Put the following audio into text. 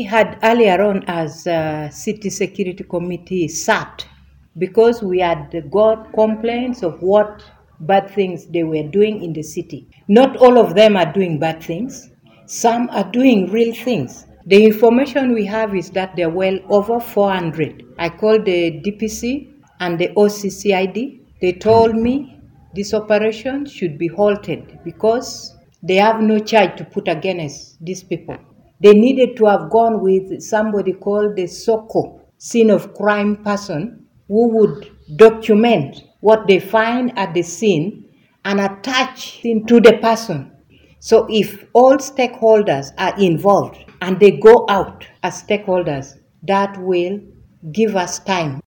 had earlier on as City Security Committee sat because we had got complaints of what bad things they were doing in the city. Not all of them are doing bad things. Some are doing real things. The information we have is that there are well over 400. I called the DPC and the OCCID. They told me this operation should be halted because they have no charge to put against these people. They needed to have gone with somebody called the SOCO, scene of crime person, who would document what they find at the scene and attach it to the person. So if all stakeholders are involved and they go out as stakeholders, that will give us time.